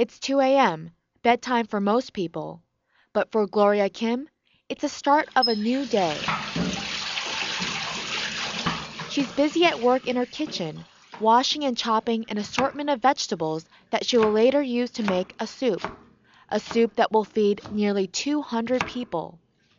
It's 2 a.m., bedtime for most people. But for Gloria Kim, it's the start of a new day. She's busy at work in her kitchen, washing and chopping an assortment of vegetables that she will later use to make a soup that will feed nearly 200 people.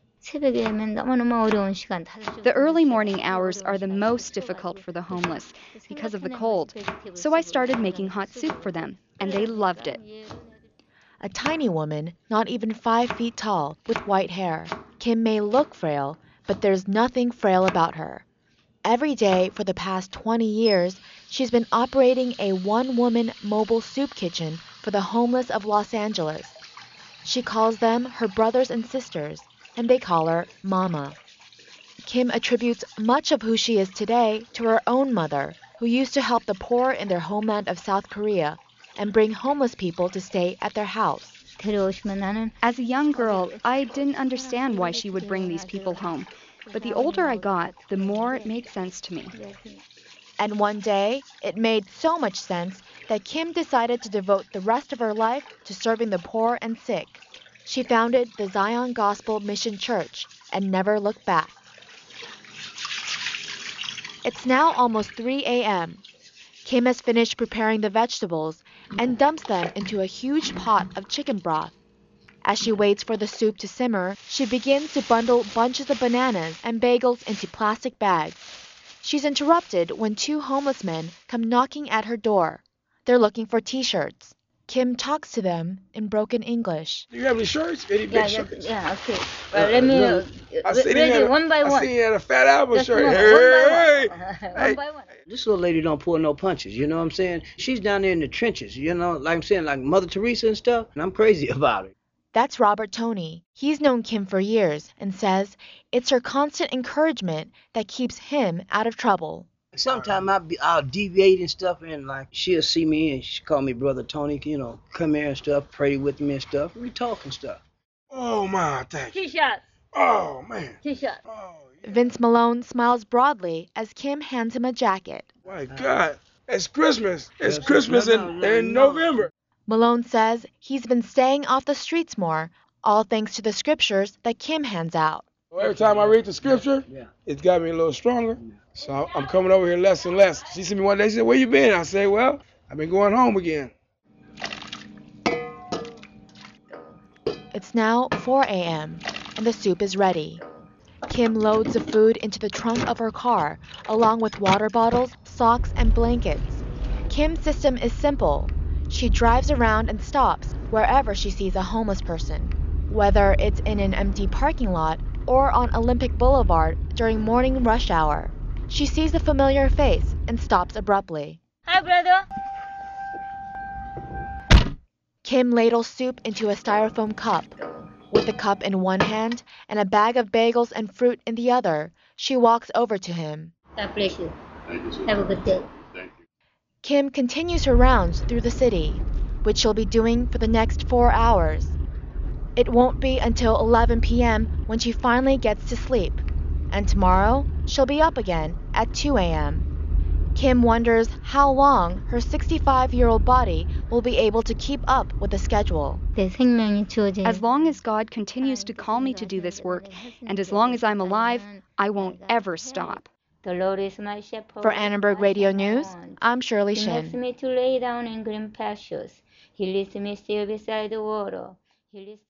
The early morning hours are the most difficult for the homeless because of the cold. So I started making hot soup for them, and they loved it. A tiny woman, not even 5 feet tall, with white hair. Kim may look frail, but there's nothing frail about her. Every day for the past 20 years, she's been operating a one-woman mobile soup kitchen for the homeless of Los Angeles. She calls them her brothers and sisters, and they call her Mama. Kim attributes much of who she is today to her own mother, who used to help the poor in their homeland of South Korea and bring homeless people to stay at their house. As a young girl, I didn't understand why she would bring these people home. But the older I got, the more it made sense to me. And one day, it made so much sense that Kim decided to devote the rest of her life to serving the poor and sick. She founded the Zion Gospel Mission Church and never looked back. It's now almost 3 a.m. Kim has finished preparing the vegetables and dumps them into a huge pot of chicken broth. As she waits for the soup to simmer, she begins to bundle bunches of bananas and bagels into plastic bags. She's interrupted when 2 homeless men come knocking at her door. They're looking for T-shirts. Kim talks to them in broken English. Do you have any shirts? Any big shirts? Yeah, okay. Well, let me ready one by one. I seen you had a Fat Albert Just shirt. one Hey, by one. hey. One by one. This little lady don't pull no punches, you know what I'm saying? She's down there in the trenches, you know, like I'm saying, like Mother Teresa and stuff, and I'm crazy about it. That's Robert Toney. He's known Kim for years and says it's her constant encouragement that keeps him out of trouble. Sometimes I'll deviate and stuff, and like she'll see me and she call me Brother Tony, you know, come here and stuff, pray with me and stuff. We talk and stuff. Oh, my, thank you. T-shirts. Oh, man. T-shirts. Oh, yeah. Vince Malone smiles broadly as Kim hands him a jacket. My God. It's Christmas. It's Yes. Christmas No, in no. November. Malone says he's been staying off the streets more, all thanks to the scriptures that Kim hands out. Every time I read the scripture, Yeah. it's got me a little stronger. So I'm coming over here less and less. She see me one day, she said, "Where you been?" I say, "Well, I've been going home again." It's now 4 a.m. and the soup is ready. Kim loads the food into the trunk of her car, along with water bottles, socks, and blankets. Kim's system is simple. She drives around and stops wherever she sees a homeless person, whether it's in an empty parking lot or on Olympic Boulevard during morning rush hour. She sees a familiar face and stops abruptly. Hi, brother. Kim ladles soup into a styrofoam cup. With the cup in one hand and a bag of bagels and fruit in the other, she walks over to him. God bless you. Thank you, sir. Have a good day. Thank you. Kim continues her rounds through the city, which she'll be doing for the next 4 hours. It won't be until 11 p.m. when she finally gets to sleep, and tomorrow she'll be up again at 2 a.m. Kim wonders how long her 65-year-old body will be able to keep up with the schedule. As long as God continues to call me to do this work, and as long as I'm alive, I won't ever stop. The Lord is my shepherd. For Annenberg Radio News, I'm Shirley He makes Shin. me to lay down in green pastures. He leads me still beside the water. He leads